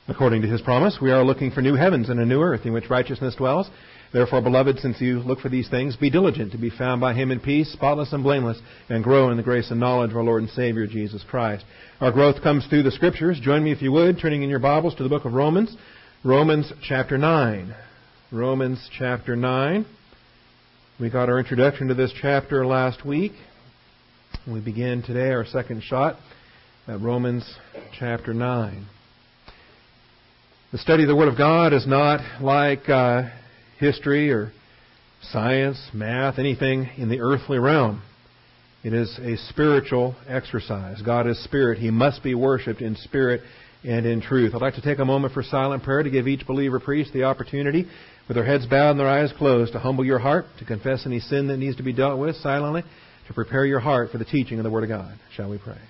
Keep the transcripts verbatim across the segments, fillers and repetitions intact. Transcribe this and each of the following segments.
According to His promise, we are looking for new heavens and a new earth in which righteousness dwells. Therefore, beloved, since you look for these things, be diligent to be found by Him in peace, spotless and blameless, and grow in the grace and knowledge of our Lord and Savior, Jesus Christ. Our growth comes through the Scriptures. Join me, if you would, turning in your Bibles to the book of Romans. Romans chapter nine. Romans chapter nine. We got our introduction to this chapter last week. We begin today our second shot at Romans chapter nine. The study of the Word of God is not like uh, history or science, math, anything in the earthly realm. It is a spiritual exercise. God is spirit. He must be worshipped in spirit and in truth. I'd like to take a moment for silent prayer to give each believer priest the opportunity, with their heads bowed and their eyes closed, to humble your heart, to confess any sin that needs to be dealt with silently, to prepare your heart for the teaching of the Word of God. Shall we pray?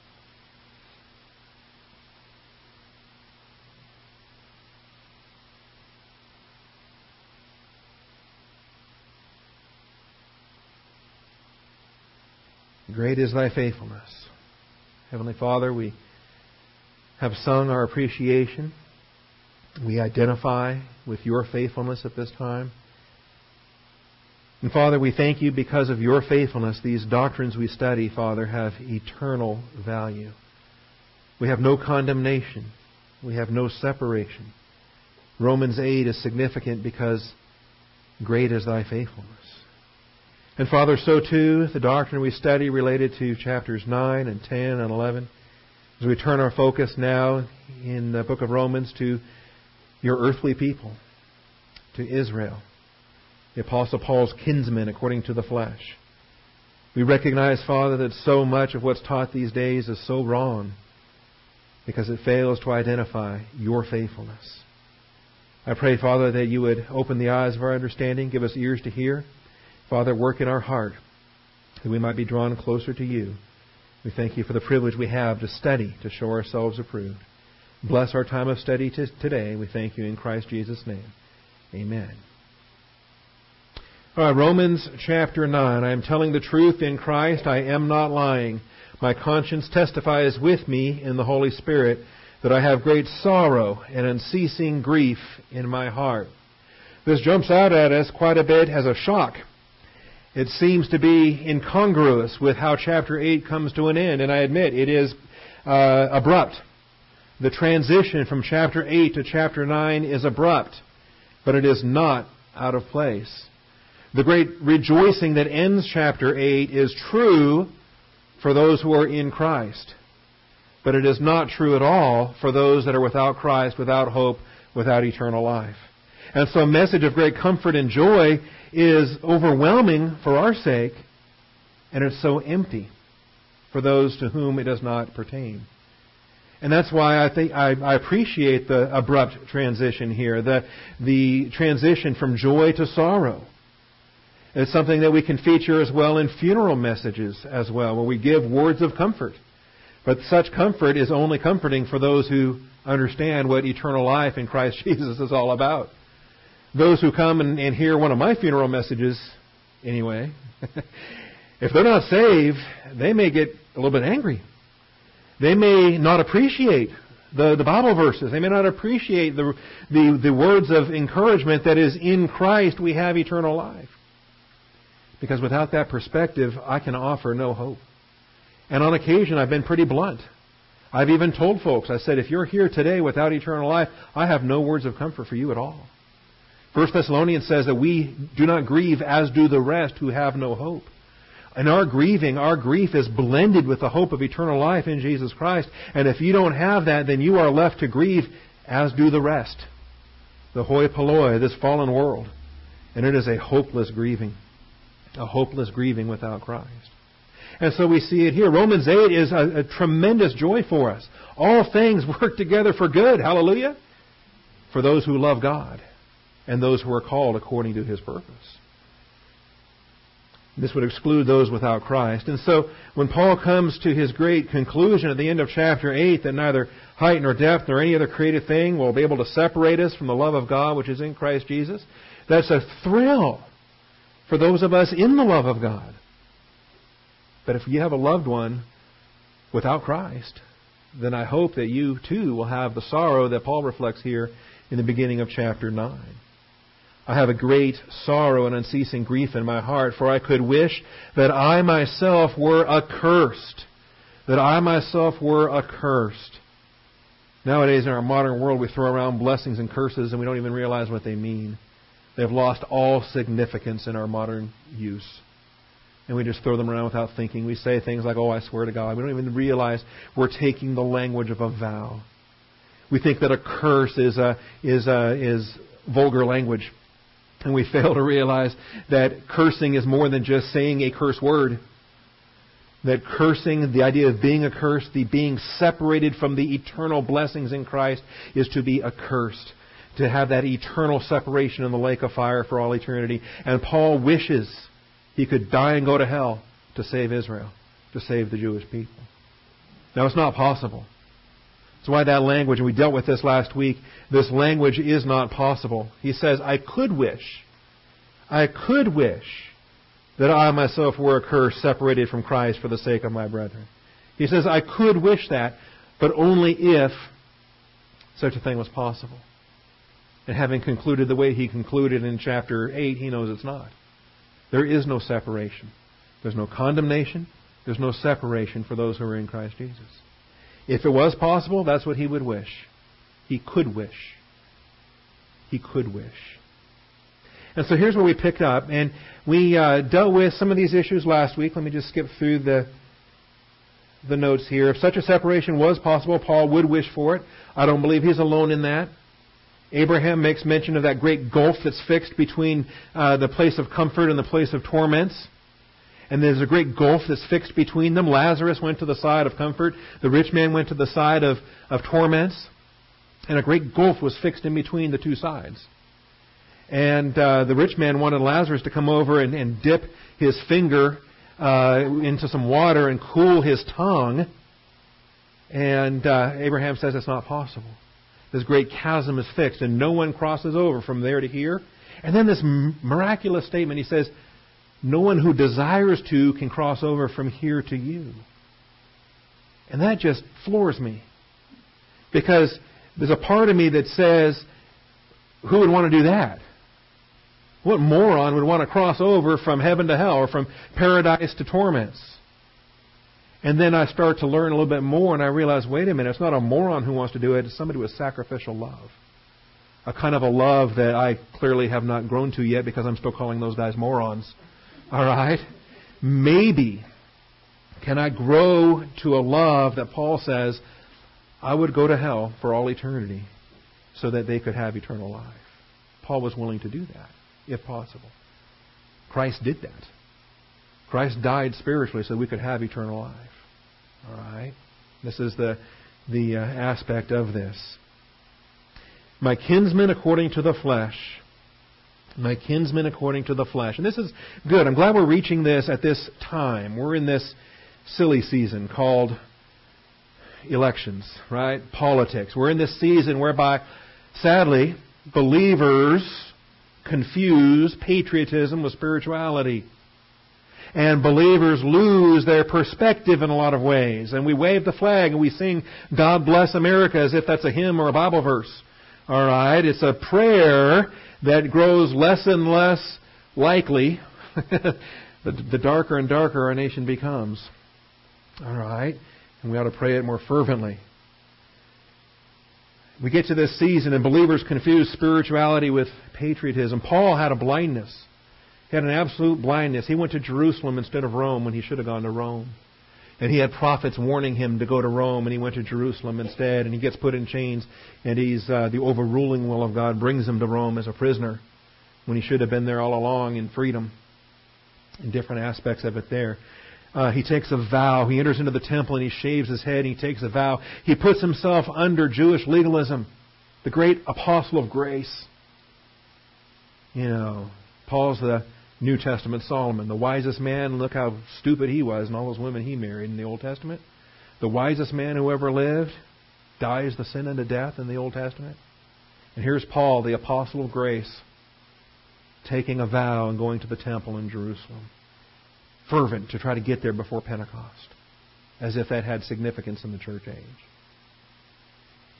Great is Thy faithfulness. Heavenly Father, we have sung our appreciation. We identify with Your faithfulness at this time. And Father, we thank You because of Your faithfulness. These doctrines we study, Father, have eternal value. We have no condemnation. We have no separation. Romans eight is significant because great is Thy faithfulness. And Father, so too, the doctrine we study related to chapters nine and ten and eleven, as we turn our focus now in the book of Romans to Your earthly people, to Israel, the Apostle Paul's kinsmen according to the flesh. We recognize, Father, that so much of what's taught these days is so wrong because it fails to identify Your faithfulness. I pray, Father, that You would open the eyes of our understanding, give us ears to hear. Father, work in our heart that we might be drawn closer to You. We thank You for the privilege we have to study, to show ourselves approved. Bless our time of study t- today. We thank You in Christ Jesus' name. Amen. All right, Romans chapter nine. I am telling the truth in Christ. I am not lying. My conscience testifies with me in the Holy Spirit that I have great sorrow and unceasing grief in my heart. This jumps out at us quite a bit as a shock. It seems to be incongruous with how chapter eight comes to an end. And I admit, it is uh, abrupt. The transition from chapter eight to chapter nine is abrupt. But it is not out of place. The great rejoicing that ends chapter eight is true for those who are in Christ. But it is not true at all for those that are without Christ, without hope, without eternal life. And so a message of great comfort and joy is overwhelming for our sake, and it's so empty for those to whom it does not pertain. And that's why I think I, I appreciate the abrupt transition here, the, the transition from joy to sorrow. It's something that we can feature as well in funeral messages as well, where we give words of comfort. But such comfort is only comforting for those who understand what eternal life in Christ Jesus is all about. Those who come and, and hear one of my funeral messages, anyway, if they're not saved, they may get a little bit angry. They may not appreciate the, the Bible verses. They may not appreciate the, the, the words of encouragement that is in Christ we have eternal life. Because without that perspective, I can offer no hope. And on occasion, I've been pretty blunt. I've even told folks, I said, if you're here today without eternal life, I have no words of comfort for you at all. First Thessalonians says that we do not grieve as do the rest who have no hope. And our grieving, our grief is blended with the hope of eternal life in Jesus Christ. And if you don't have that, then you are left to grieve as do the rest. The hoi polloi, this fallen world. And it is a hopeless grieving. A hopeless grieving without Christ. And so we see it here. Romans eight is a, a tremendous joy for us. All things work together for good. Hallelujah. For those who love God. And those who are called according to His purpose. This would exclude those without Christ. And so when Paul comes to his great conclusion at the end of chapter eight that neither height nor depth nor any other created thing will be able to separate us from the love of God which is in Christ Jesus, that's a thrill for those of us in the love of God. But if you have a loved one without Christ, then I hope that you too will have the sorrow that Paul reflects here in the beginning of chapter nine. I have a great sorrow and unceasing grief in my heart, for I could wish that I myself were accursed. That I myself were accursed. Nowadays in our modern world we throw around blessings and curses and we don't even realize what they mean. They've lost all significance in our modern use. And we just throw them around without thinking. We say things like, oh, I swear to God. We don't even realize we're taking the language of a vow. We think that a curse is a, is a, is vulgar language. And we fail to realize that cursing is more than just saying a curse word. That cursing, the idea of being accursed, the being separated from the eternal blessings in Christ, is to be accursed. To have that eternal separation in the lake of fire for all eternity. And Paul wishes he could die and go to hell to save Israel, to save the Jewish people. Now, it's not possible. That's why that language, and we dealt with this last week, this language is not possible. He says, I could wish, I could wish that I myself were accursed, separated from Christ for the sake of my brethren. He says, I could wish that, but only if such a thing was possible. And having concluded the way he concluded in chapter eight, he knows it's not. There is no separation. There's no condemnation. There's no separation for those who are in Christ Jesus. If it was possible, that's what he would wish. He could wish. He could wish. And so here's where we picked up. And we uh, dealt with some of these issues last week. Let me just skip through the, the notes here. If such a separation was possible, Paul would wish for it. I don't believe he's alone in that. Abraham makes mention of that great gulf that's fixed between uh, the place of comfort and the place of torments. And there's a great gulf that's fixed between them. Lazarus went to the side of comfort. The rich man went to the side of, of torments. And a great gulf was fixed in between the two sides. And uh, the rich man wanted Lazarus to come over and, and dip his finger uh, into some water and cool his tongue. And uh, Abraham says it's not possible. This great chasm is fixed and no one crosses over from there to here. And then this miraculous statement, he says, no one who desires to can cross over from here to you. And that just floors me. Because there's a part of me that says, who would want to do that? What moron would want to cross over from heaven to hell or from paradise to torments? And then I start to learn a little bit more and I realize, wait a minute, it's not a moron who wants to do it. It's somebody with sacrificial love. A kind of a love that I clearly have not grown to yet because I'm still calling those guys morons. All right? Maybe can I grow to a love that Paul says, I would go to hell for all eternity so that they could have eternal life. Paul was willing to do that, if possible. Christ did that. Christ died spiritually so we could have eternal life. All right? This is the, the uh, aspect of this. My kinsman according to the flesh. My kinsman according to the flesh. And this is good. I'm glad we're reaching this at this time. We're in this silly season called elections, right? Politics. We're in this season whereby, sadly, believers confuse patriotism with spirituality. And believers lose their perspective in a lot of ways. And we wave the flag and we sing, God bless America, as if that's a hymn or a Bible verse. All right? It's a prayer that grows less and less likely the, the darker and darker our nation becomes. All right? And we ought to pray it more fervently. We get to this season and believers confuse spirituality with patriotism. Paul had a blindness. He had an absolute blindness. He went to Jerusalem instead of Rome when he should have gone to Rome. And he had prophets warning him to go to Rome, and he went to Jerusalem instead. And he gets put in chains, and he's uh, the overruling will of God brings him to Rome as a prisoner when he should have been there all along in freedom. In different aspects of it there. Uh, he takes a vow. He enters into the temple and he shaves his head and he takes a vow. He puts himself under Jewish legalism. The great apostle of grace. You know, Paul's the New Testament Solomon. The wisest man, look how stupid he was and all those women he married in the Old Testament. The wisest man who ever lived dies the sin unto death in the Old Testament. And here's Paul, the apostle of grace, taking a vow and going to the temple in Jerusalem. Fervent to try to get there before Pentecost. As if that had significance in the church age.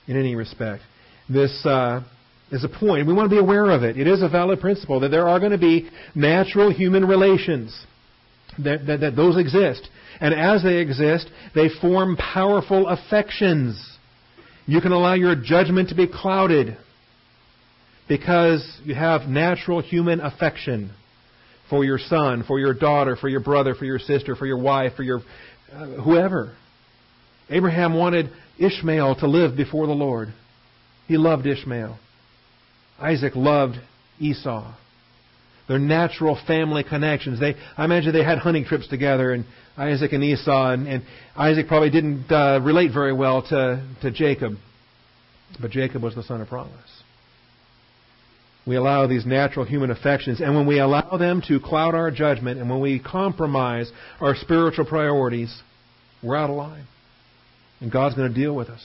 in any respect. This uh, is a point. We want to be aware of it. It is a valid principle that there are going to be natural human relations, that, that, that those exist. And as they exist, they form powerful affections. You can allow your judgment to be clouded because you have natural human affection for your son, for your daughter, for your brother, for your sister, for your wife, for your uh, whoever. Abraham wanted Ishmael to live before the Lord. He loved Ishmael. Isaac loved Esau. Their natural family connections. They, I imagine they had hunting trips together, and Isaac and Esau, and, and Isaac probably didn't uh, relate very well to, to Jacob. But Jacob was the son of promise. We allow these natural human affections, and when we allow them to cloud our judgment, and when we compromise our spiritual priorities, we're out of line. And God's going to deal with us.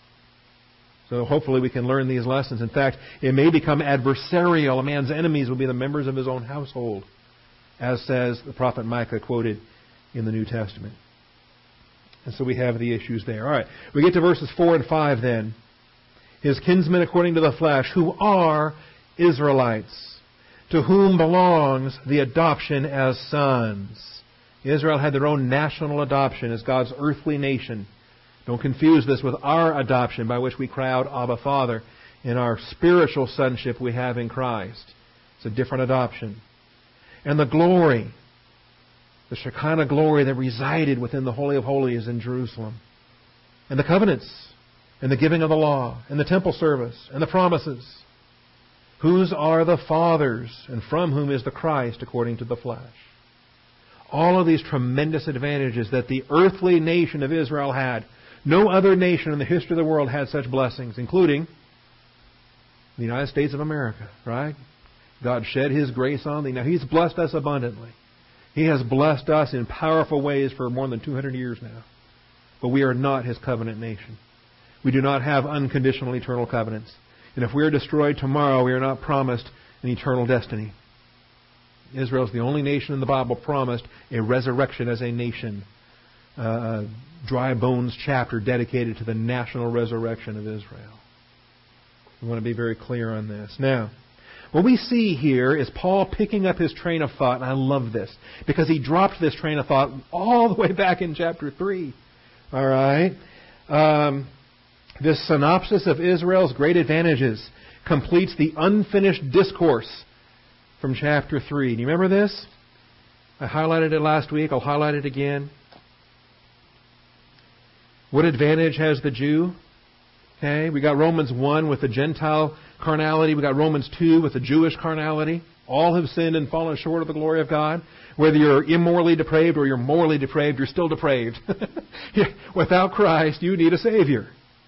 So hopefully we can learn these lessons. In fact, it may become adversarial. A man's enemies will be the members of his own household, as says the prophet Micah quoted in the New Testament. And so we have the issues there. All right, we get to verses four and five then. His kinsmen according to the flesh, who are Israelites, to whom belongs the adoption as sons. Israel had their own national adoption as God's earthly nation. Don't confuse this with our adoption by which we cry out, Abba, Father, in our spiritual sonship we have in Christ. It's a different adoption. And the glory, the Shekinah glory that resided within the Holy of Holies in Jerusalem. And the covenants, and the giving of the law, and the temple service, and the promises. Whose are the fathers, and from whom is the Christ according to the flesh. All of these tremendous advantages that the earthly nation of Israel had. No other nation in the history of the world had such blessings, including the United States of America, right? God shed His grace on thee. Now, He's blessed us abundantly. He has blessed us in powerful ways for more than two hundred years now. But we are not His covenant nation. We do not have unconditional eternal covenants. And if we are destroyed tomorrow, we are not promised an eternal destiny. Israel is the only nation in the Bible promised a resurrection as a nation. Uh, dry bones chapter dedicated to the national resurrection of Israel. We want to be very clear on this. Now, what we see here is Paul picking up his train of thought, and I love this, because he dropped this train of thought all the way back in chapter three. All right? Um, this synopsis of Israel's great advantages completes the unfinished discourse from chapter three. Do you remember this? I highlighted it last week. I'll highlight it again. What advantage has the Jew? Okay, we got Romans one with the Gentile carnality. We got Romans two with the Jewish carnality. All have sinned and fallen short of the glory of God. Whether you're immorally depraved or you're morally depraved, you're still depraved. Without Christ, you need a Savior.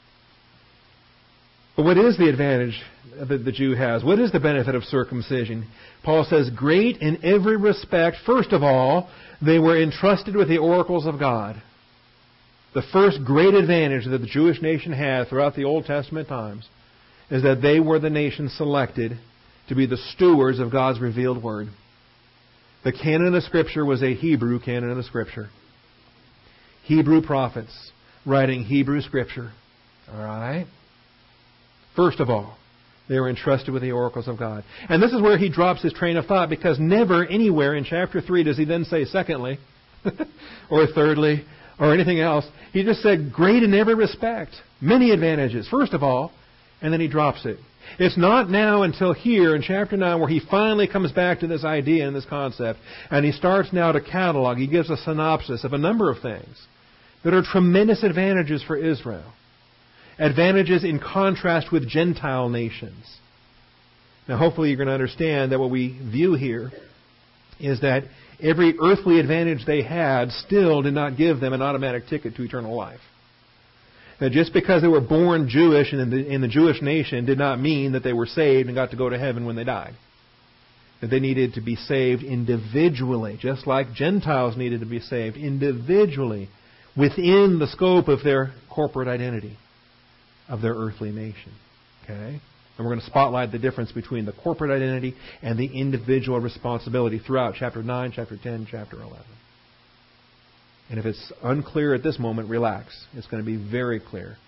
But what is the advantage that the Jew has? What is the benefit of circumcision? Paul says, great in every respect. First of all, they were entrusted with the oracles of God. The first great advantage that the Jewish nation had throughout the Old Testament times is that they were the nation selected to be the stewards of God's revealed Word. The canon of Scripture was a Hebrew canon of Scripture. Hebrew prophets writing Hebrew Scripture. All right? First of all, they were entrusted with the oracles of God. And this is where he drops his train of thought, because never anywhere in chapter three does he then say secondly, or thirdly, or anything else. He just said great in every respect. Many advantages, first of all, and then he drops it. It's not now until here in chapter nine where he finally comes back to this idea and this concept, and he starts now to catalog. He gives a synopsis of a number of things that are tremendous advantages for Israel. Advantages in contrast with Gentile nations. Now hopefully you're going to understand that what we view here is that every earthly advantage they had still did not give them an automatic ticket to eternal life. That just because they were born Jewish and in the, in the Jewish nation did not mean that they were saved and got to go to heaven when they died. That they needed to be saved individually, just like Gentiles needed to be saved individually within the scope of their corporate identity of their earthly nation. Okay? And we're going to spotlight the difference between the corporate identity and the individual responsibility throughout chapter nine, chapter ten, chapter eleven. And if it's unclear at this moment, relax. It's going to be very clear.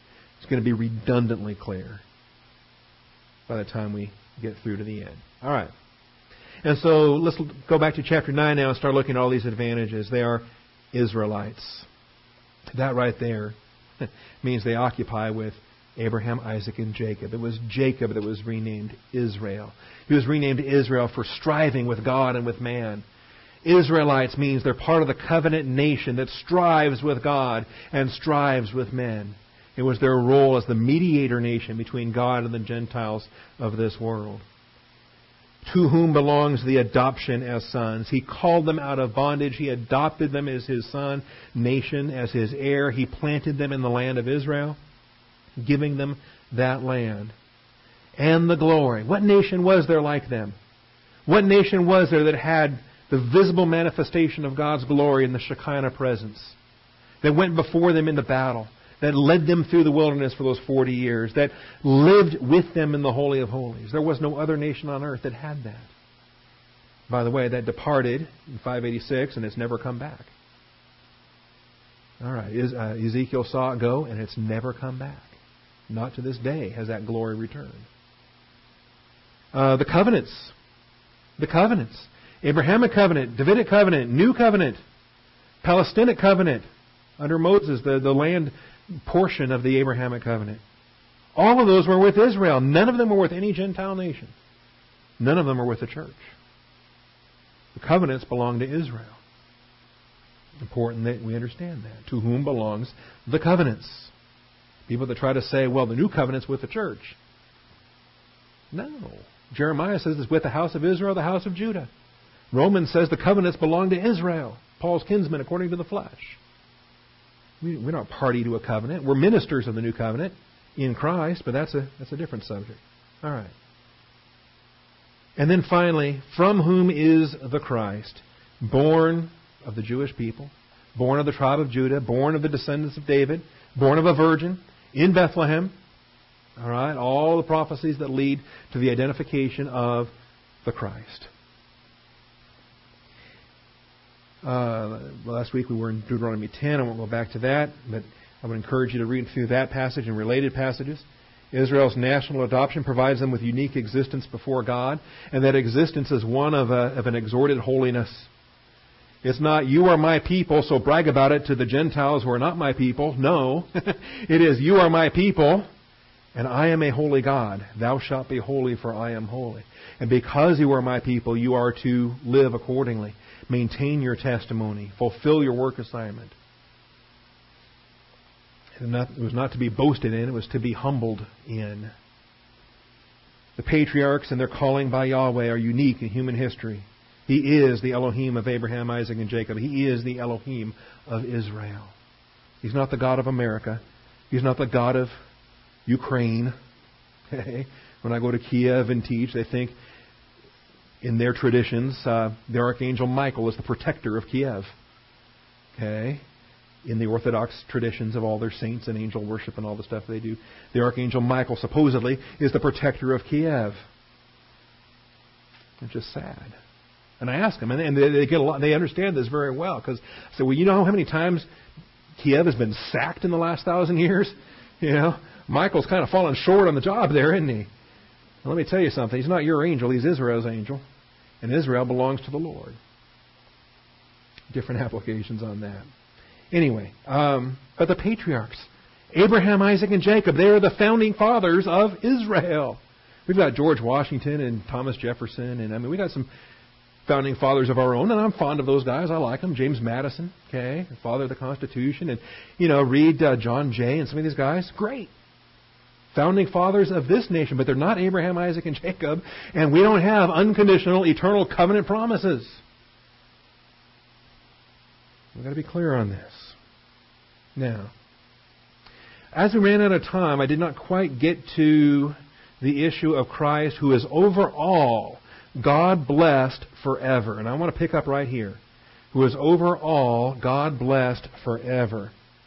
It's going to be redundantly clear by the time we get through to the end. All right. And so let's go back to chapter nine now and start looking at all these advantages. They are Israelites. That right there means they occupy with Abraham, Isaac, and Jacob. It was Jacob that was renamed Israel. He was renamed Israel for striving with God and with man. Israelites means they're part of the covenant nation that strives with God and strives with men. It was their role as the mediator nation between God and the Gentiles of this world. To whom belongs the adoption as sons. He called them out of bondage. He adopted them as His son, nation, as His heir. He planted them in the land of Israel, giving them that land. And the glory. What nation was there like them? What nation was there that had the visible manifestation of God's glory in the Shekinah presence? That went before them in the battle. That led them through the wilderness for those forty years. That lived with them in the Holy of Holies. There was no other nation on earth that had that. By the way, that departed in five eighty-six and it's never come back. All right, uh, Ezekiel saw it go and it's never come back. Not to this day has that glory returned. Uh, the covenants. The covenants. Abrahamic covenant, Davidic covenant, New covenant, Palestinic covenant. Under Moses, the, the land portion of the Abrahamic covenant. All of those were with Israel. None of them were with any Gentile nation. None of them were with the church. The covenants belong to Israel. Important that we understand that. To whom belongs the covenants? People that try to say, well, the new covenant's with the church. No. Jeremiah says it's with the house of Israel, the house of Judah. Romans says the covenants belong to Israel, Paul's kinsmen according to the flesh. We're not party to a covenant. We're ministers of the new covenant in Christ, but that's a that's a different subject. All right. And then finally, from whom is the Christ? Born of the Jewish people, born of the tribe of Judah, born of the descendants of David, born of a virgin, in Bethlehem. All right, all the prophecies that lead to the identification of the Christ. Uh, last week we were in Deuteronomy ten. I won't go back to that, but I would encourage you to read through that passage and related passages. Israel's national adoption provides them with unique existence before God, and that existence is one of, a, of an exhorted holiness. It's not, you are my people, so brag about it to the Gentiles who are not my people. No. It is, you are my people, and I am a holy God. Thou shalt be holy, for I am holy. And because you are my people, you are to live accordingly. Maintain your testimony. Fulfill your work assignment. It was not to be boasted in, it was to be humbled in. The patriarchs and their calling by Yahweh are unique in human history. He is the Elohim of Abraham, Isaac, and Jacob. He is the Elohim of Israel. He's not the God of America. He's not the God of Ukraine. Okay? When I go to Kiev and teach, they think in their traditions, uh, the Archangel Michael is the protector of Kiev. Okay? In the Orthodox traditions of all their saints and angel worship and all the stuff they do, the Archangel Michael supposedly is the protector of Kiev. It's just sad. And I ask them, and they, they get a lot. They understand this very well because I say, well, you know how many times Kiev has been sacked in the last thousand years? You know, Michael's kind of fallen short on the job there, isn't he? Well, let me tell you something. He's not your angel. He's Israel's angel. And Israel belongs to the Lord. Different applications on that. Anyway, um, but the patriarchs, Abraham, Isaac, and Jacob, they are the founding fathers of Israel. We've got George Washington and Thomas Jefferson, and I mean, we got some founding fathers of our own, and I'm fond of those guys. I like them. James Madison, okay, the father of the Constitution, and you know, read uh, John Jay and some of these guys. Great. Founding fathers of this nation, but they're not Abraham, Isaac, and Jacob, and we don't have unconditional, eternal covenant promises. We've got to be clear on this. Now, as we ran out of time, I did not quite get to the issue of Christ, who is over all, God blessed forever. And I want to pick up right here. Who is over all, God blessed forever.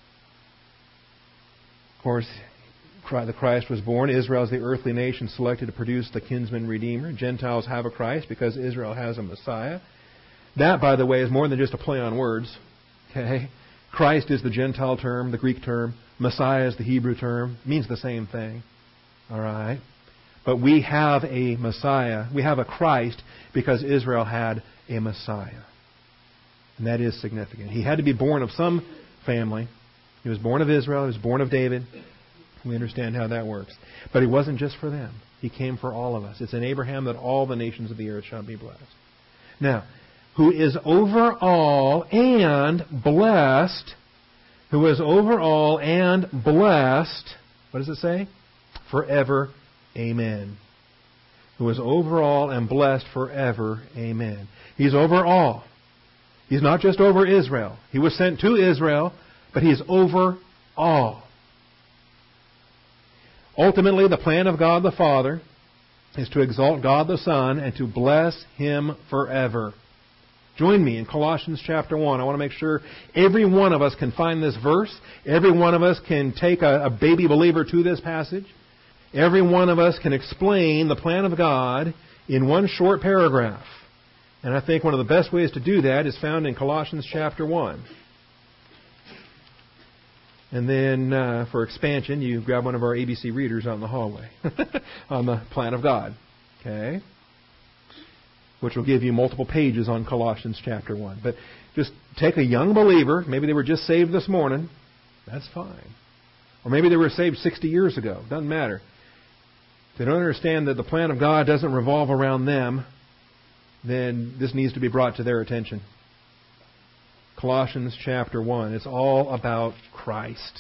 Of course, the Christ was born. Israel is the earthly nation selected to produce the kinsman redeemer. Gentiles have a Christ because Israel has a Messiah. That, by the way, is more than just a play on words. Okay? Christ is the Gentile term, the Greek term. Messiah is the Hebrew term. It means the same thing. All right? But we have a Messiah. We have a Christ because Israel had a Messiah. And that is significant. He had to be born of some family. He was born of Israel. He was born of David. We understand how that works. But He wasn't just for them. He came for all of us. It's in Abraham that all the nations of the earth shall be blessed. Now, who is over all and blessed, who is over all and blessed, what does it say? Forever, amen. Who is over all and blessed forever, amen. He's over all. He's not just over Israel. He was sent to Israel, but He is over all. Ultimately, the plan of God the Father is to exalt God the Son and to bless Him forever. Join me in Colossians chapter one. I want to make sure every one of us can find this verse. Every one of us can take a, a baby believer to this passage. Every one of us can explain the plan of God in one short paragraph. And I think one of the best ways to do that is found in Colossians chapter one. And then uh, for expansion, you grab one of our A B C readers out in the hallway on the plan of God. Okay? Which will give you multiple pages on Colossians chapter one. But just take a young believer, maybe they were just saved this morning, that's fine. Or maybe they were saved sixty years ago, doesn't matter. If they don't understand that the plan of God doesn't revolve around them, then this needs to be brought to their attention. Colossians chapter one, it's all about Christ.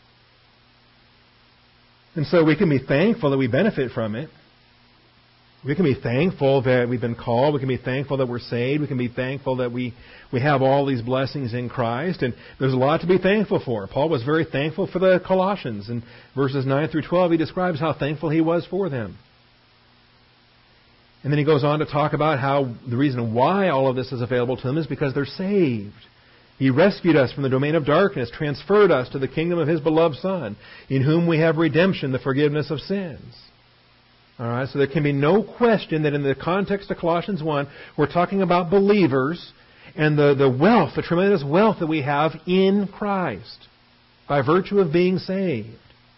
And so we can be thankful that we benefit from it. We can be thankful that we've been called. We can be thankful that we're saved. We can be thankful that we, we have all these blessings in Christ. And there's a lot to be thankful for. Paul was very thankful for the Colossians. In verses nine through twelve, he describes how thankful he was for them. And then he goes on to talk about how the reason why all of this is available to them is because they're saved. He rescued us from the domain of darkness, transferred us to the kingdom of His beloved Son, in whom we have redemption, the forgiveness of sins. All right, so there can be no question that in the context of Colossians one, we're talking about believers and the, the wealth, the tremendous wealth that we have in Christ by virtue of being saved.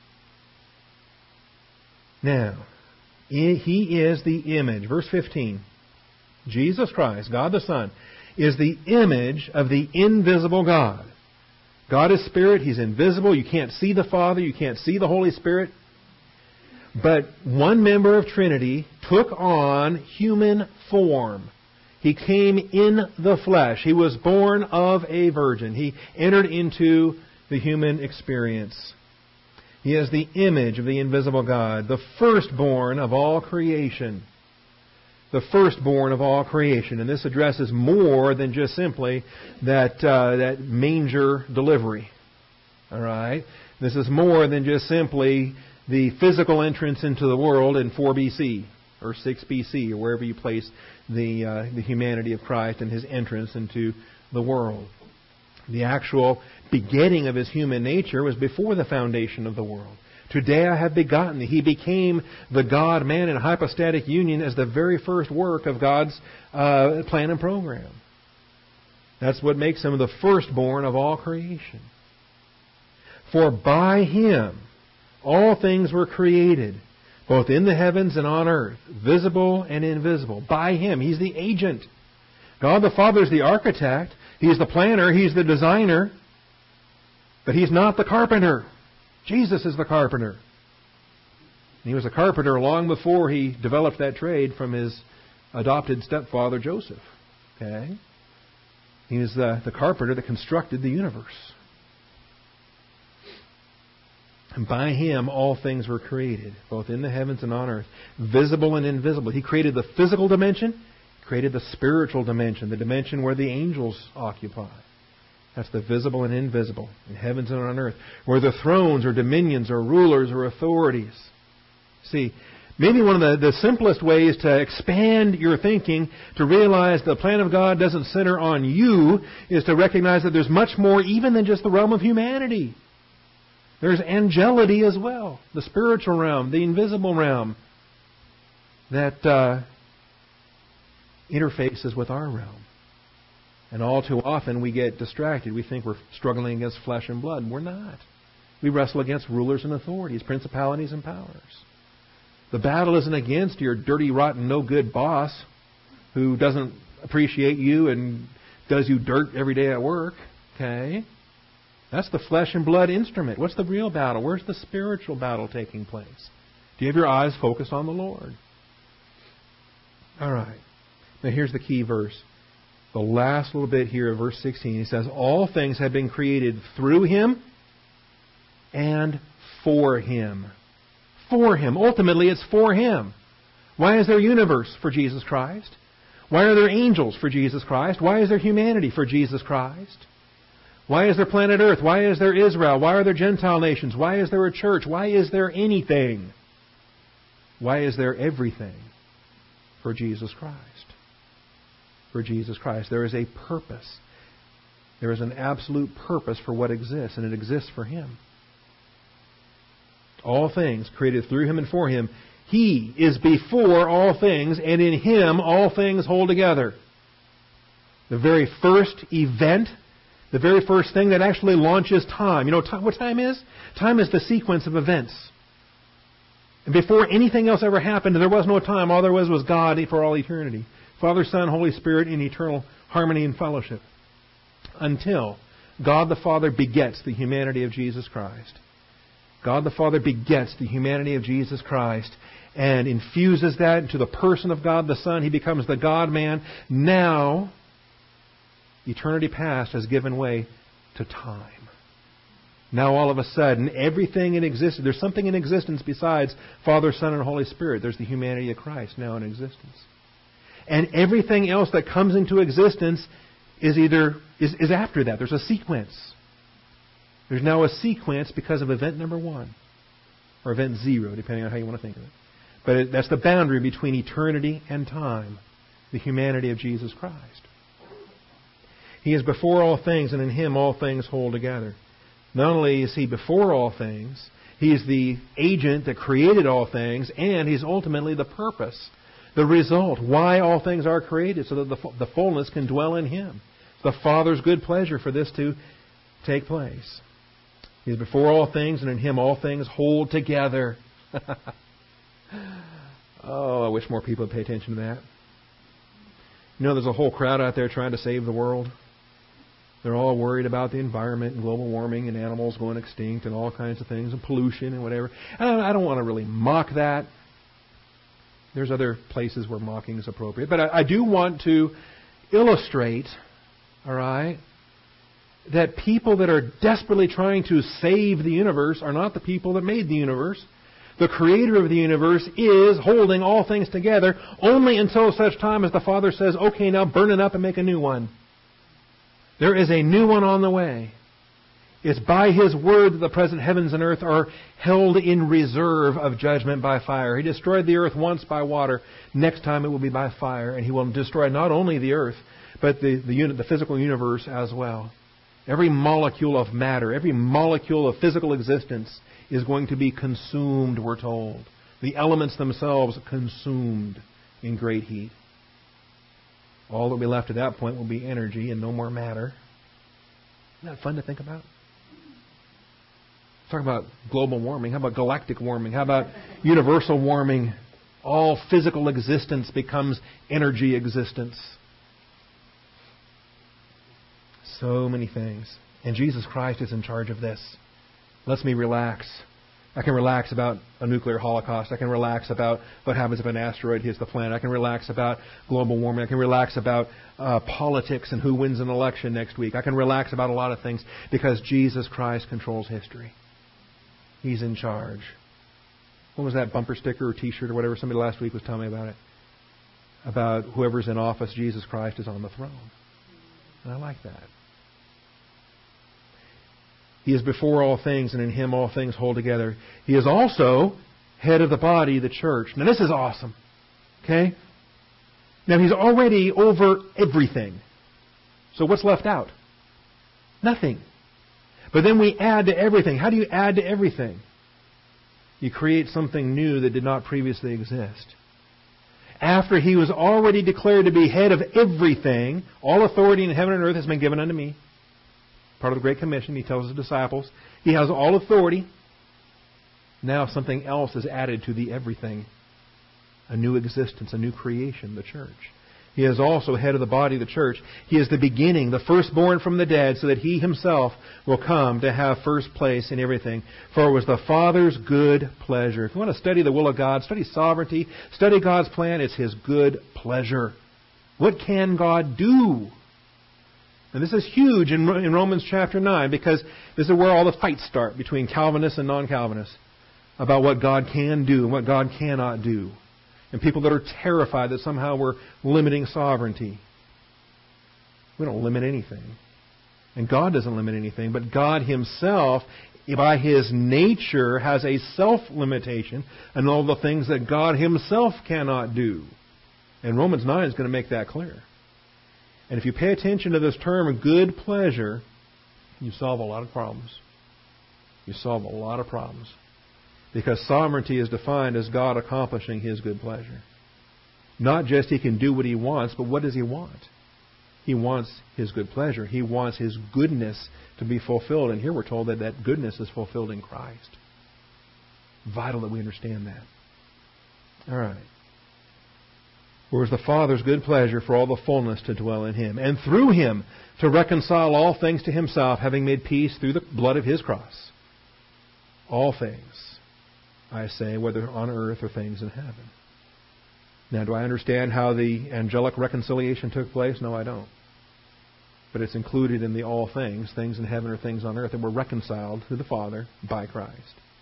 Now, He is the image. Verse fifteen. Jesus Christ, God the Son, is the image of the invisible God. God is Spirit. He's invisible. You can't see the Father. You can't see the Holy Spirit. But one member of Trinity took on human form. He came in the flesh. He was born of a virgin. He entered into the human experience. He is the image of the invisible God, the firstborn of all creation. The firstborn of all creation. And this addresses more than just simply that, uh, that manger delivery. All right? This is more than just simply the physical entrance into the world in four B C or six B C or wherever you place the, uh, the humanity of Christ and His entrance into the world. The actual begetting of His human nature was before the foundation of the world. Today I have begotten thee. He became the God-man in hypostatic union as the very first work of God's uh, plan and program. That's what makes Him the firstborn of all creation. For by Him all things were created, both in the heavens and on earth, visible and invisible. By Him. He's the agent. God the Father is the architect. He's the planner. He's the designer. But He's not the carpenter. Jesus is the carpenter. And He was a carpenter long before He developed that trade from His adopted stepfather, Joseph. Okay? He was the, the carpenter that constructed the universe. And by Him all things were created, both in the heavens and on earth, visible and invisible. He created the physical dimension, created the spiritual dimension, the dimension where the angels occupy. That's the visible and invisible, in heavens and on earth, where the thrones or dominions or rulers or authorities. See, maybe one of the, the simplest ways to expand your thinking, to realize the plan of God doesn't center on you, is to recognize that there's much more even than just the realm of humanity. There's angelity as well, the spiritual realm, the invisible realm, that uh, interfaces with our realm. And all too often we get distracted. We think we're struggling against flesh and blood. We're not. We wrestle against rulers and authorities, principalities and powers. The battle isn't against your dirty, rotten, no-good boss who doesn't appreciate you and does you dirt every day at work. Okay? That's the flesh and blood instrument. What's the real battle? Where's the spiritual battle taking place? Do you have your eyes focused on the Lord? All right. Now here's the key verse. The last little bit here of verse sixteen. He says, all things have been created through Him and for Him. For Him. Ultimately, it's for Him. Why is there a universe? For Jesus Christ. Why are there angels? For Jesus Christ. Why is there humanity? For Jesus Christ. Why is there planet Earth? Why is there Israel? Why are there Gentile nations? Why is there a church? Why is there anything? Why is there everything? For Jesus Christ. For Jesus Christ. There is a purpose. There is an absolute purpose for what exists, and it exists for Him. All things created through Him and for Him. He is before all things, and in Him all things hold together. The very first event, the very first thing that actually launches time. You know what time is? Time is the sequence of events. And before anything else ever happened, there was no time. All there was was God for all eternity. Father, Son, Holy Spirit in eternal harmony and fellowship. Until God the Father begets the humanity of Jesus Christ. God the Father begets the humanity of Jesus Christ and infuses that into the person of God the Son. He becomes the God-man. Now, eternity past has given way to time. Now all of a sudden, everything in existence, there's something in existence besides Father, Son, and Holy Spirit. There's the humanity of Christ now in existence. And everything else that comes into existence is either is, is after that. There's a sequence. There's now a sequence because of event number one. Or event zero, depending on how you want to think of it. But it, that's the boundary between eternity and time. The humanity of Jesus Christ. He is before all things, and in Him all things hold together. Not only is He before all things, He is the agent that created all things, and He's ultimately the purpose, the result, why all things are created, so that the, the fullness can dwell in Him. It's the Father's good pleasure for this to take place. He is before all things, and in Him all things hold together. Oh, I wish more people would pay attention to that. You know, there's a whole crowd out there trying to save the world. They're all worried about the environment and global warming and animals going extinct and all kinds of things and pollution and whatever. And I don't want to really mock that. There's other places where mocking is appropriate. But I, I do want to illustrate, all right, that people that are desperately trying to save the universe are not the people that made the universe. The Creator of the universe is holding all things together only until such time as the Father says, okay, now burn it up and make a new one. There is a new one on the way. It's by His word that the present heavens and earth are held in reserve of judgment by fire. He destroyed the earth once by water. Next time it will be by fire. And He will destroy not only the earth, but the, the, unit, the physical universe as well. Every molecule of matter, every molecule of physical existence is going to be consumed, we're told. The elements themselves consumed in great heat. All that will be left at that point will be energy and no more matter. Isn't that fun to think about? Talk about global warming. How about galactic warming? How about universal warming? All physical existence becomes energy existence. So many things. And Jesus Christ is in charge of this. Lets me relax. I can relax about a nuclear holocaust. I can relax about what happens if an asteroid hits the planet. I can relax about global warming. I can relax about uh, politics and who wins an election next week. I can relax about a lot of things because Jesus Christ controls history. He's in charge. What was that bumper sticker or T-shirt or whatever? Somebody last week was telling me about it. About whoever's in office, Jesus Christ is on the throne. And I like that. He is before all things, and in Him all things hold together. He is also head of the body, the church. Now this is awesome. Okay? Now He's already over everything. So what's left out? Nothing. But then we add to everything. How do you add to everything? You create something new that did not previously exist. after He was already declared to be head of everything. All authority in heaven and earth has been given unto me. Part of the Great Commission, He tells His disciples. He has all authority. Now something else is added to the everything. A new existence, a new creation, the church. He is also head of the body of the church. He is the beginning, the firstborn from the dead, so that He Himself will come to have first place in everything. For it was the Father's good pleasure. If you want to study the will of God, study sovereignty, study God's plan, it's His good pleasure. What can God do? And this is huge in, in Romans chapter nine, because this is where all the fights start between Calvinists and non-Calvinists about what God can do and what God cannot do. And people that are terrified that somehow we're limiting sovereignty. We don't limit anything. And God doesn't limit anything. But God Himself, by His nature, has a self-limitation on all the things that God Himself cannot do. And Romans nine is going to make that clear. And if you pay attention to this term, good pleasure, you solve a lot of problems. You solve a lot of problems. Because sovereignty is defined as God accomplishing His good pleasure. Not just He can do what He wants, but what does He want? He wants His good pleasure. He wants His goodness to be fulfilled. And here we're told that that goodness is fulfilled in Christ. Vital that we understand that. All right. Whereas the Father's good pleasure for all the fullness to dwell in Him, and through Him to reconcile all things to Himself, having made peace through the blood of His cross. All things. I say, whether on earth or things in heaven. Now, do I understand how the angelic reconciliation took place? No, I don't. But it's included in the all things, things in heaven or things on earth, that were reconciled to the Father by Christ.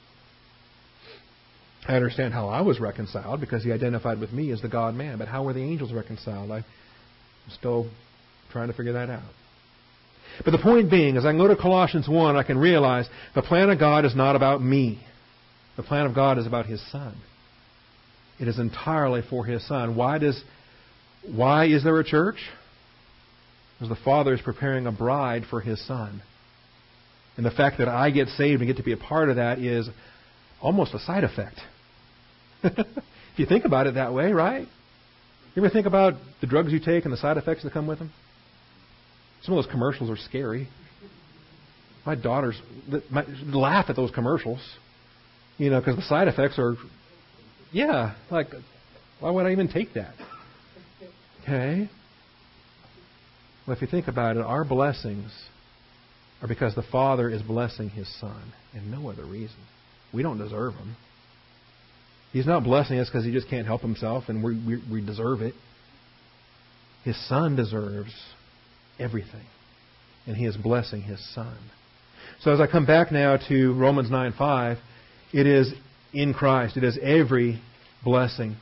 I understand how I was reconciled because He identified with me as the God-man. But how were the angels reconciled? I'm still trying to figure that out. But the point being, as I go to Colossians one, I can realize the plan of God is not about me. The plan of God is about His Son. It is entirely for His Son. Why does, why is there a church? Because the Father is preparing a bride for His Son. And the fact that I get saved and get to be a part of that is almost a side effect. If you think about it that way, right? You ever think about the drugs you take and the side effects that come with them? Some of those commercials are scary. My daughters my, laugh at those commercials. You know, because the side effects are, yeah, like, why would I even take that? Okay? Well, if you think about it, our blessings are because the Father is blessing His Son, and no other reason. We don't deserve them. He's not blessing us because He just can't help Himself, and we, we, we deserve it. His Son deserves everything, and He is blessing His Son. So as I come back now to Romans nine five, it is in Christ. It is every blessing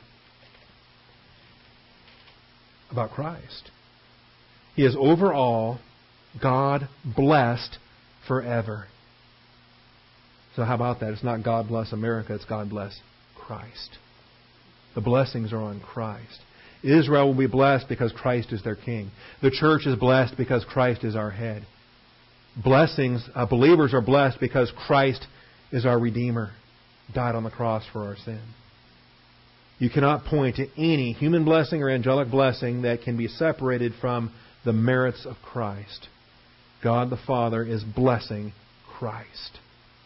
about Christ. He is over all, God blessed forever. So how about that? It's not God bless America, it's God bless Christ. The blessings are on Christ. Israel will be blessed because Christ is their king. The church is blessed because Christ is our head. Blessings, uh, believers are blessed because Christ is our Redeemer, died on the cross for our sin. You cannot point to any human blessing or angelic blessing that can be separated from the merits of Christ. God the Father is blessing Christ,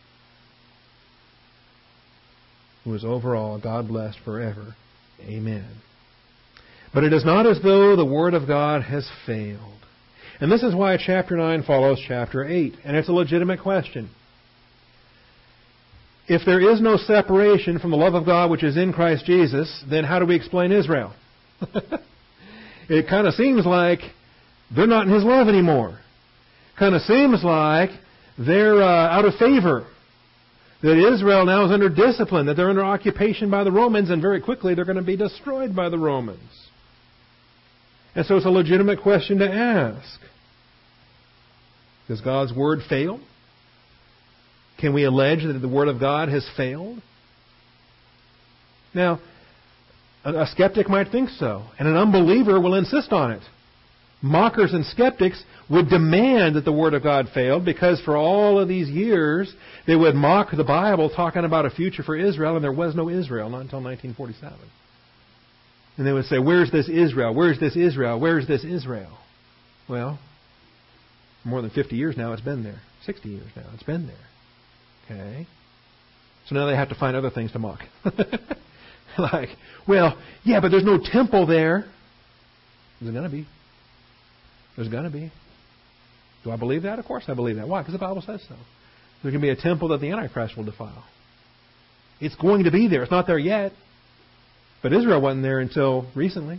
who is over all, God blessed forever. Amen. But it is not as though the Word of God has failed. And this is why chapter nine follows chapter eight. And it's a legitimate question. If there is no separation from the love of God which is in Christ Jesus, then how do we explain Israel? It kind of seems like they're not in His love anymore. Kind of seems like they're uh, out of favor. That Israel now is under discipline, that they're under occupation by the Romans, and very quickly they're going to be destroyed by the Romans. And so it's a legitimate question to ask. Does God's Word fail? Can we allege that the Word of God has failed? Now, a skeptic might think so, and an unbeliever will insist on it. Mockers and skeptics would demand that the Word of God failed, because for all of these years they would mock the Bible talking about a future for Israel, and there was no Israel, not until nineteen forty-seven. And they would say, where's this Israel? Where's this Israel? Where's this Israel? Well, for more than fifty years now it's been there. sixty years now it's been there. Okay? So now they have to find other things to mock. Like, well, yeah, but there's no temple there. There's going to be. There's going to be. Do I believe that? Of course I believe that. Why? Because the Bible says so. There's going to be a temple that the Antichrist will defile. It's going to be there. It's not there yet. But Israel wasn't there until recently.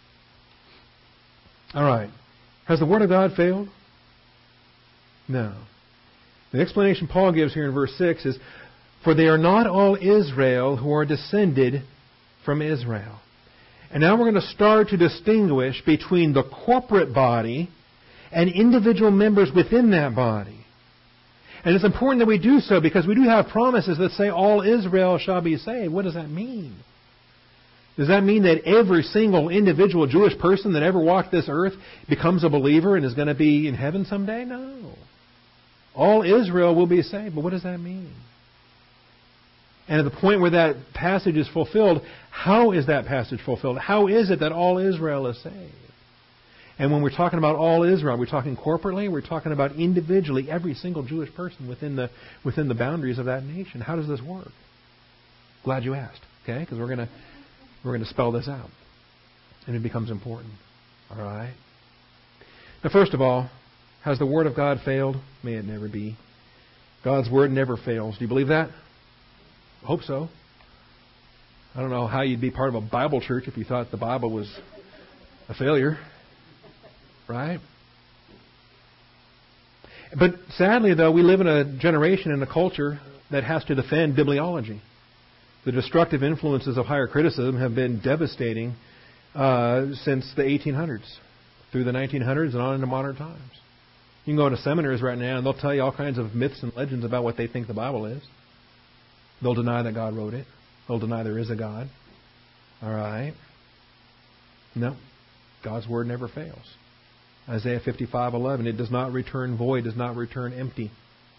All right. Has the Word of God failed? No. The explanation Paul gives here in verse six is, for they are not all Israel who are descended from Israel. And now we're going to start to distinguish between the corporate body and individual members within that body. And it's important that we do so because we do have promises that say all Israel shall be saved. What does that mean? Does that mean that every single individual Jewish person that ever walked this earth becomes a believer and is going to be in heaven someday? No. All Israel will be saved. But what does that mean? And at the point where that passage is fulfilled, how is that passage fulfilled? How is it that all Israel is saved? And when we're talking about all Israel, we're talking corporately, we're talking about individually, every single Jewish person within the within the boundaries of that nation. How does this work? Glad you asked, okay? Because we're gonna we're gonna spell this out, and it becomes important. All right. Now, first of all, has the Word of God failed? May it never be. God's Word never fails. Do you believe that? I hope so. I don't know how you'd be part of a Bible church if you thought the Bible was a failure. Right? But sadly, though, we live in a generation and a culture that has to defend bibliology. The destructive influences of higher criticism have been devastating uh, since the eighteen hundreds, through the nineteen hundreds and on into modern times. You can go to seminaries right now and they'll tell you all kinds of myths and legends about what they think the Bible is. They'll deny that God wrote it. They'll deny there is a God. All right. No. God's Word never fails. Isaiah fifty-five eleven, it does not return void, does not return empty.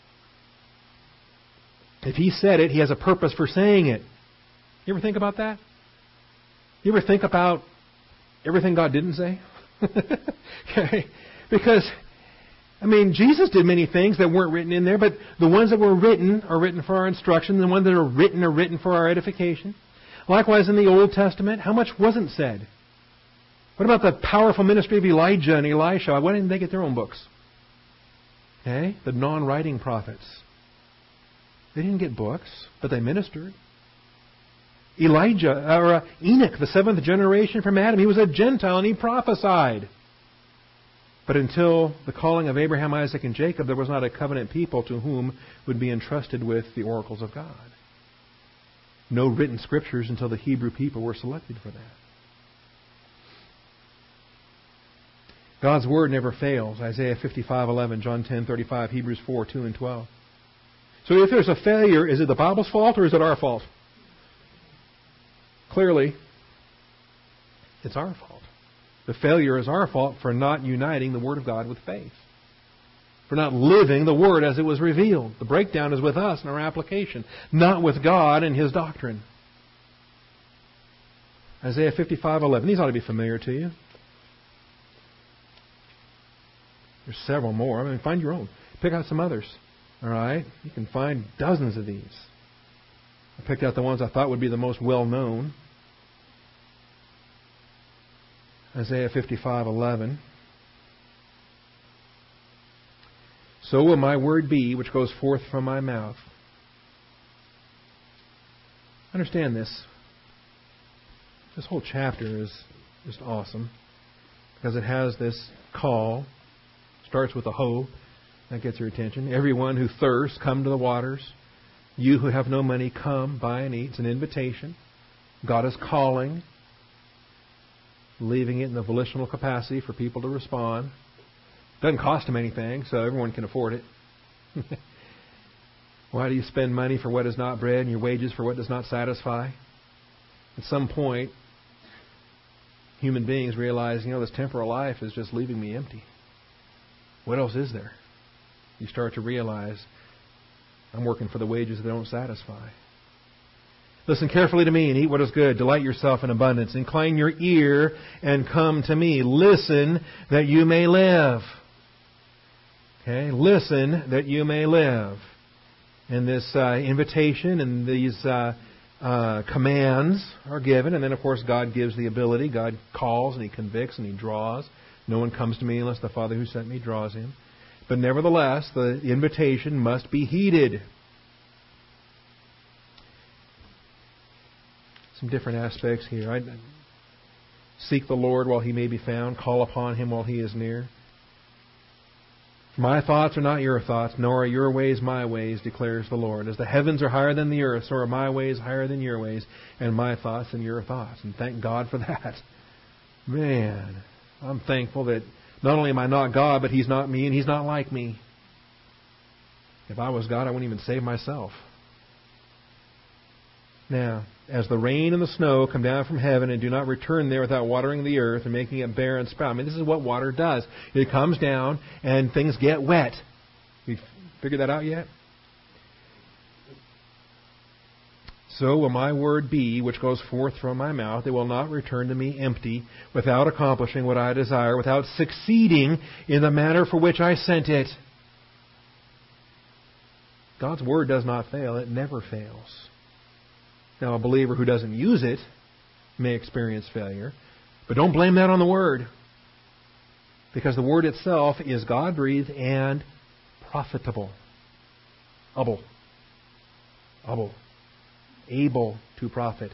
If He said it, He has a purpose for saying it. You ever think about that? You ever think about everything God didn't say? Okay. Because, I mean, Jesus did many things that weren't written in there, but the ones that were written are written for our instruction. The ones that are written are written for our edification. Likewise, in the Old Testament, how much wasn't said? What about the powerful ministry of Elijah and Elisha? Why didn't they get their own books? Okay? The non-writing prophets. They didn't get books, but they ministered. Elijah, or uh, Enoch, the seventh generation from Adam, he was a Gentile and he prophesied. But until the calling of Abraham, Isaac, and Jacob, there was not a covenant people to whom would be entrusted with the oracles of God. No written scriptures until the Hebrew people were selected for that. God's Word never fails. Isaiah fifty-five eleven, John ten thirty-five, Hebrews four two and twelve. So if there's a failure, is it the Bible's fault or is it our fault? Clearly, it's our fault. The failure is our fault for not uniting the Word of God with faith. For not living the Word as it was revealed. The breakdown is with us in our application, not with God and His doctrine. Isaiah fifty-five eleven. These ought to be familiar to you. There's several more. I mean, find your own. Pick out some others. All right? You can find dozens of these. I picked out the ones I thought would be the most well-known. Isaiah fifty-five eleven. So will my word be, which goes forth from my mouth. Understand this. This whole chapter is just awesome because it has this call. Starts with a ho. That gets your attention. Everyone who thirsts, come to the waters. You who have no money, come, buy and eat. It's an invitation. God is calling, leaving it in the volitional capacity for people to respond. Doesn't cost them anything, so everyone can afford it. Why do you spend money for what is not bread and your wages for what does not satisfy? At some point, human beings realize, you know, this temporal life is just leaving me empty. What else is there? You start to realize I'm working for the wages that don't satisfy. Listen carefully to me and eat what is good. Delight yourself in abundance. Incline your ear and come to me. Listen that you may live. Okay, listen that you may live. And this uh, invitation and these uh, uh, commands are given. And then, of course, God gives the ability. God calls and He convicts and He draws. No one comes to me unless the Father who sent me draws him. But nevertheless, the invitation must be heeded. Some different aspects here. I seek the Lord while He may be found. Call upon Him while He is near. My thoughts are not your thoughts, nor are your ways my ways, declares the Lord. As the heavens are higher than the earth, so are my ways higher than your ways, and my thoughts than your thoughts. And thank God for that. Man, I'm thankful that not only am I not God, but He's not me and He's not like me. If I was God, I wouldn't even save myself. Now, as the rain and the snow come down from heaven and do not return there without watering the earth and making it bear and sprout. I mean, this is what water does. It comes down and things get wet. You figured that out yet? So will my word be, which goes forth from my mouth. It will not return to me empty, without accomplishing what I desire, without succeeding in the manner for which I sent it. God's word does not fail. It never fails. Now, a believer who doesn't use it may experience failure. But don't blame that on the Word. Because the Word itself is God-breathed and profitable. Able. Able. Able to profit.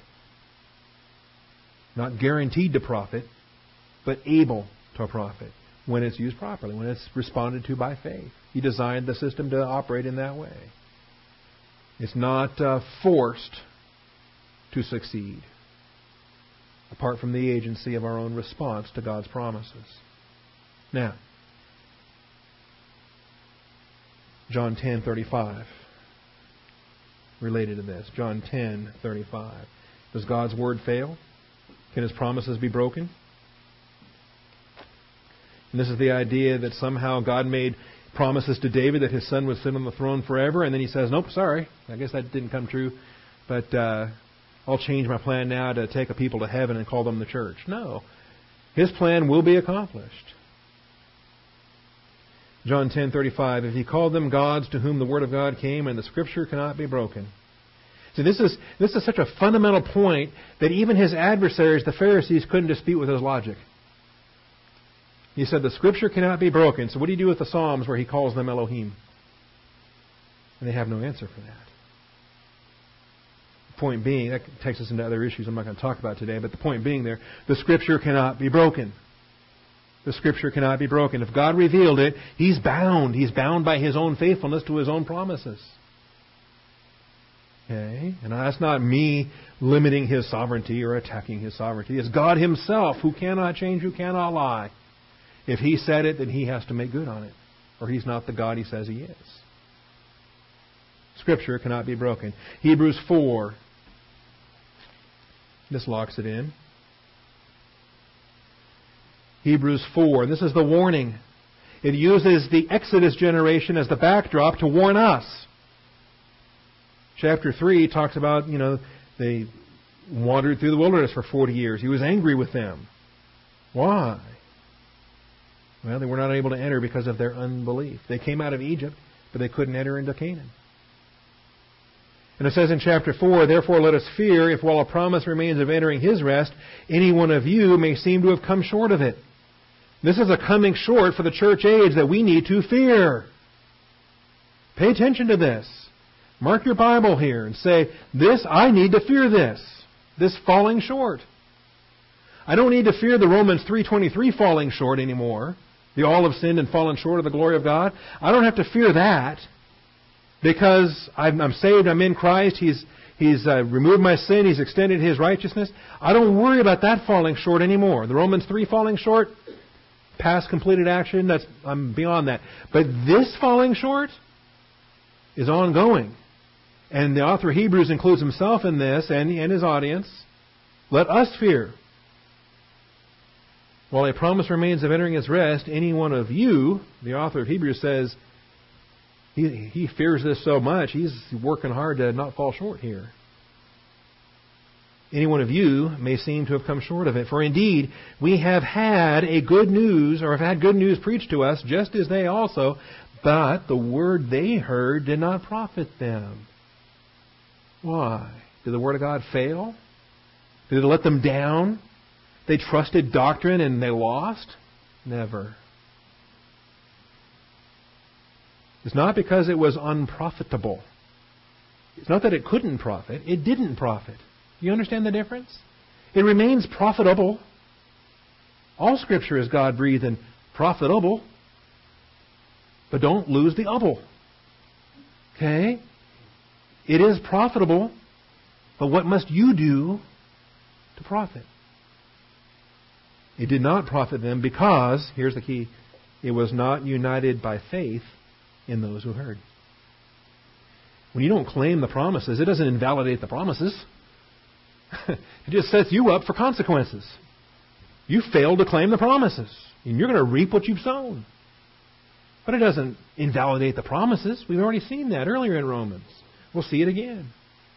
Not guaranteed to profit, but able to profit when it's used properly, when it's responded to by faith. He designed the system to operate in that way. It's not uh, forced to succeed, apart from the agency of our own response to God's promises. Now, John ten thirty-five, related to this. John ten thirty-five. Does God's word fail? Can His promises be broken? And this is the idea that somehow God made promises to David that his son would sit on the throne forever, and then He says, nope, sorry, I guess that didn't come true, but uh, I'll change my plan now to take a people to heaven and call them the church. No. His plan will be accomplished. John ten thirty-five, if He called them gods to whom the word of God came, and the Scripture cannot be broken. See, this is, this is such a fundamental point that even His adversaries, the Pharisees, couldn't dispute with His logic. He said the Scripture cannot be broken. So what do you do with the Psalms where He calls them Elohim? And they have no answer for that. Point being, that takes us into other issues I'm not going to talk about today, but the point being there, the Scripture cannot be broken. The Scripture cannot be broken. If God revealed it, He's bound. He's bound by His own faithfulness to His own promises. Okay? And that's not me limiting His sovereignty or attacking His sovereignty. It's God Himself who cannot change, who cannot lie. If He said it, then He has to make good on it. Or He's not the God He says He is. Scripture cannot be broken. Hebrews four. This locks it in. Hebrews four. This is the warning. It uses the Exodus generation as the backdrop to warn us. Chapter three talks about, you know, they wandered through the wilderness for forty years. He was angry with them. Why? Well, they were not able to enter because of their unbelief. They came out of Egypt, but they couldn't enter into Canaan. And it says in chapter four, therefore let us fear, if while a promise remains of entering His rest, any one of you may seem to have come short of it. This is a coming short for the church age that we need to fear. Pay attention to this. Mark your Bible here and say, this, I need to fear this. This falling short. I don't need to fear the Romans three twenty-three falling short anymore. The all have sinned and fallen short of the glory of God. I don't have to fear that. Because I'm, I'm saved, I'm in Christ, He's, he's uh, removed my sin, He's extended His righteousness. I don't worry about that falling short anymore. The Romans three falling short, past completed action, that's I'm beyond that. But this falling short is ongoing. And the author of Hebrews includes himself in this and, and his audience. Let us fear. While a promise remains of entering His rest, any one of you, the author of Hebrews says, He, he fears this so much, he's working hard to not fall short here. any one of you may seem to have come short of it. For indeed, we have had a good news, or have had good news preached to us, just as they also, but the word they heard did not profit them. Why? Did the Word of God fail? Did it let them down? They trusted doctrine and they lost? Never. It's not because it was unprofitable. It's not that it couldn't profit. It didn't profit. You understand the difference? It remains profitable. All Scripture is God-breathed and profitable. But don't lose the "able." Okay? It is profitable, but what must you do to profit? It did not profit them because, here's the key, it was not united by faith in those who heard. When you don't claim the promises, it doesn't invalidate the promises. It just sets you up for consequences. You failed to claim the promises, and you're going to reap what you've sown. But it doesn't invalidate the promises. We've already seen that earlier in Romans. We'll see it again.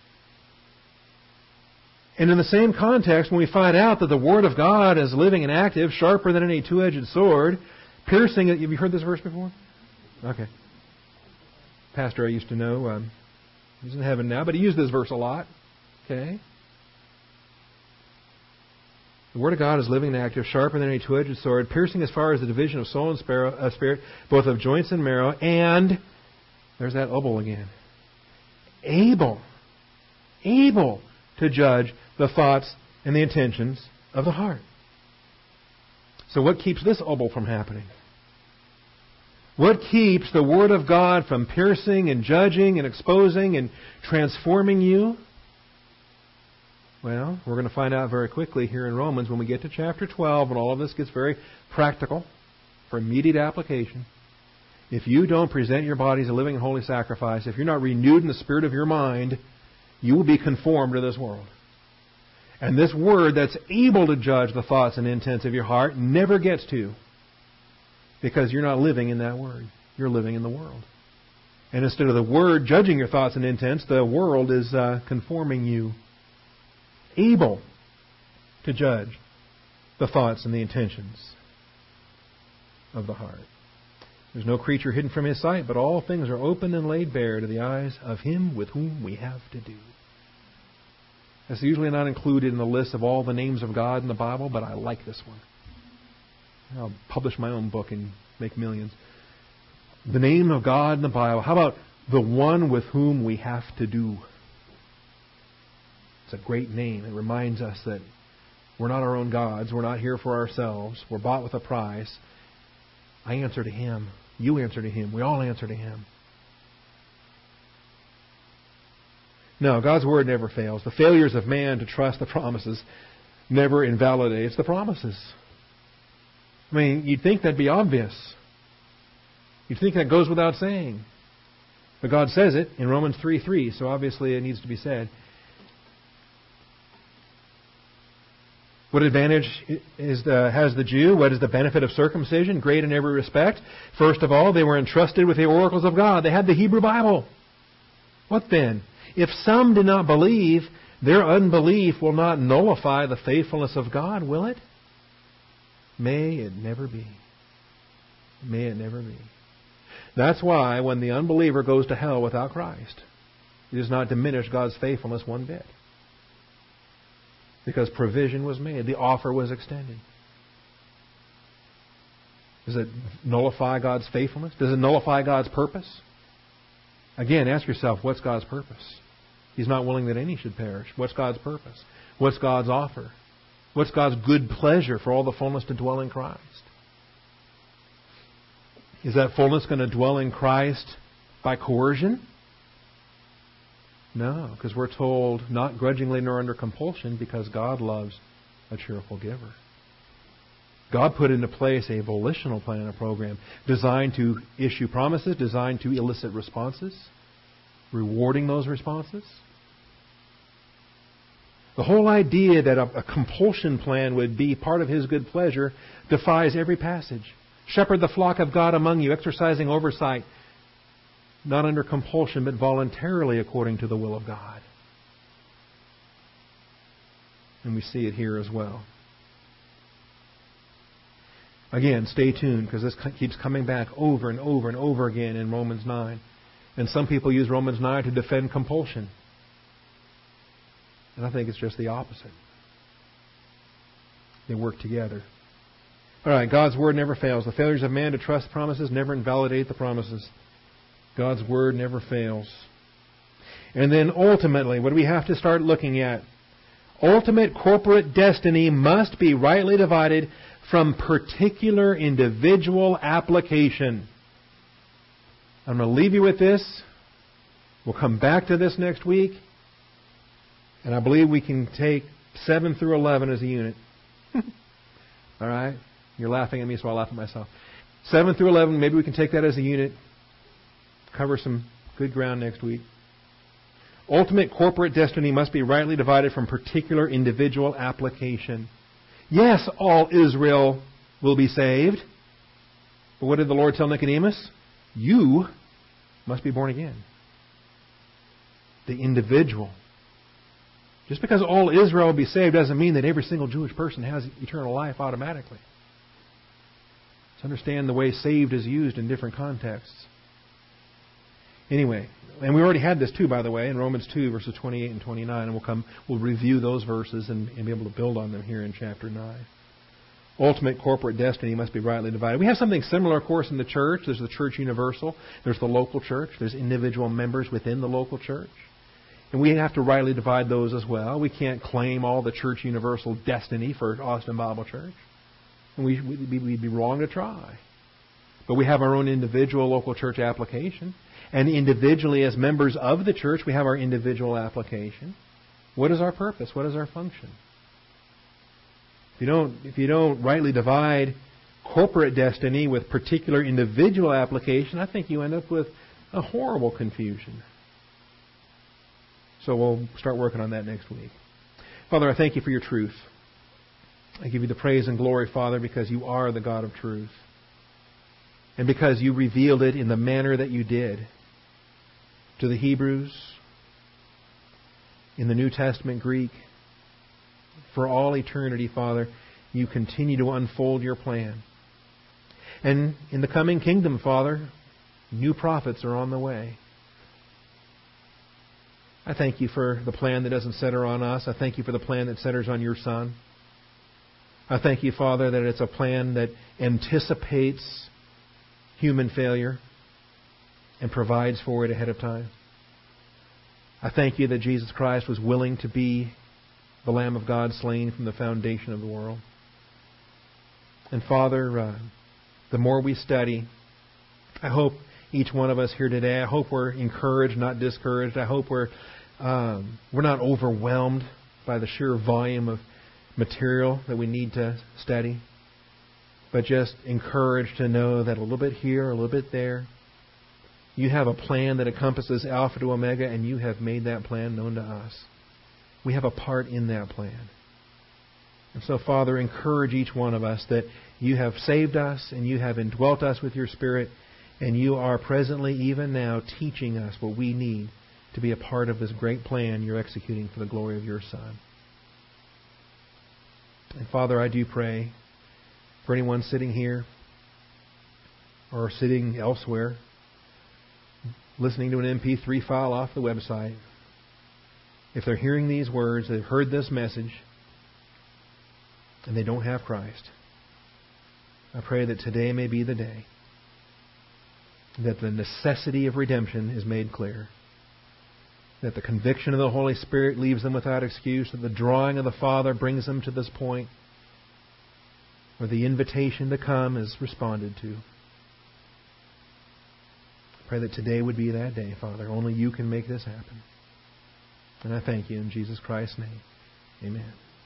And in the same context, when we find out that the Word of God is living and active, sharper than any two-edged sword, piercing... Have you heard this verse before? Okay. Pastor I used to know, um, he's in heaven now, but he used this verse a lot. Okay. The Word of God is living and active, sharper than any two-edged sword, piercing as far as the division of soul and spirit, both of joints and marrow, and... There's that "able" again. Able, able to judge the thoughts and the intentions of the heart. So what keeps this "able" from happening? What keeps the Word of God from piercing and judging and exposing and transforming you? Well, we're going to find out very quickly here in Romans when we get to chapter twelve, and all of this gets very practical for immediate application. If you don't present your body as a living and holy sacrifice, if you're not renewed in the spirit of your mind, you will be conformed to this world. And this Word that's able to judge the thoughts and intents of your heart never gets to, because you're not living in that Word. You're living in the world. And instead of the Word judging your thoughts and intents, the world is uh, conforming you. Able to judge the thoughts and the intentions of the heart. There's no creature hidden from His sight, but all things are open and laid bare to the eyes of Him with whom we have to do. That's usually not included in the list of all the names of God in the Bible, but I like this one. I'll publish my own book and make millions. The name of God in the Bible. How about the one with whom we have to do? It's a great name. It reminds us that we're not our own gods. We're not here for ourselves. We're bought with a price. I answer to Him. You answer to Him. We all answer to Him. No, God's Word never fails. The failures of man to trust the promises never invalidates the promises. I mean, you'd think that'd be obvious. You'd think that goes without saying. But God says it in Romans three three, so obviously it needs to be said. What advantage is the, has the Jew? What is the benefit of circumcision? Great in every respect. First of all, they were entrusted with the oracles of God. They had the Hebrew Bible. What then? If some did not believe, their unbelief will not nullify the faithfulness of God, will it? May it never be. May it never be. That's why when the unbeliever goes to hell without Christ, it does not diminish God's faithfulness one bit. Because provision was made. The offer was extended. Does it nullify God's faithfulness? Does it nullify God's purpose? Again, ask yourself, what's God's purpose? He's not willing that any should perish. What's God's purpose? What's God's offer? What's God's good pleasure for all the fullness to dwell in Christ? Is that fullness going to dwell in Christ by coercion? No, because we're told not grudgingly nor under compulsion, because God loves a cheerful giver. God put into place a volitional plan, a program designed to issue promises, designed to elicit responses, rewarding those responses. The whole idea that a, a compulsion plan would be part of His good pleasure defies every passage. Shepherd the flock of God among you, exercising oversight, not under compulsion, but voluntarily according to the will of God. And we see it here as well. Again, stay tuned, because this keeps coming back over and over and over again in Romans nine. And some people use Romans nine to defend compulsion. And I think it's just the opposite. They work together. All right, God's Word never fails. The failures of man to trust promises never invalidate the promises. God's Word never fails. And then ultimately, what do we have to start looking at? Ultimate corporate destiny must be rightly divided from particular individual application. I'm going to leave you with this. We'll come back to this next week. And I believe we can take seven through eleven as a unit. All right? You're laughing at me, so I'll laugh at myself. seven through eleven, maybe we can take that as a unit. Cover some good ground next week. Ultimate corporate destiny must be rightly divided from particular individual application. Yes, all Israel will be saved. But what did the Lord tell Nicodemus? You must be born again. The individual. Just because all Israel will be saved doesn't mean that every single Jewish person has eternal life automatically. Let's understand the way saved is used in different contexts. Anyway, and we already had this too, by the way, in Romans two, verses twenty-eight and twenty-nine, and we'll come, we'll review those verses and, and be able to build on them here in chapter nine. Ultimate corporate destiny must be rightly divided. We have something similar, of course, in the church. There's the church universal. There's the local church. There's individual members within the local church. And we have to rightly divide those as well. We can't claim all the church universal destiny for Austin Bible Church. And we, we'd, we'd be wrong to try. But we have our own individual local church application. And individually, as members of the church, we have our individual application. What is our purpose? What is our function? If you don't, if you don't rightly divide corporate destiny with particular individual application, I think you end up with a horrible confusion. So we'll start working on that next week. Father, I thank you for your truth. I give you the praise and glory, Father, because you are the God of truth. And because you revealed it in the manner that you did to the Hebrews, in the New Testament Greek, for all eternity, Father, you continue to unfold your plan. And in the coming kingdom, Father, new prophets are on the way. I thank you for the plan that doesn't center on us. I thank you for the plan that centers on your Son. I thank you, Father, that it's a plan that anticipates human failure and provides for it ahead of time. I thank you that Jesus Christ was willing to be the Lamb of God slain from the foundation of the world. And Father, uh, the more we study, I hope each one of us here today, I hope we're encouraged, not discouraged. I hope we're um, we're not overwhelmed by the sheer volume of material that we need to study, but just encouraged to know that a little bit here, a little bit there, you have a plan that encompasses Alpha to Omega, and you have made that plan known to us. We have a part in that plan. And so, Father, encourage each one of us that you have saved us and you have indwelt us with your Spirit, and you are presently, even now, teaching us what we need to be a part of this great plan you're executing for the glory of your Son. And Father, I do pray for anyone sitting here or sitting elsewhere, listening to an M P three file off the website, if they're hearing these words, they've heard this message, and they don't have Christ, I pray that today may be the day that the necessity of redemption is made clear, that the conviction of the Holy Spirit leaves them without excuse, that the drawing of the Father brings them to this point where the invitation to come is responded to. I pray that today would be that day, Father. Only you can make this happen. And I thank you in Jesus Christ's name. Amen.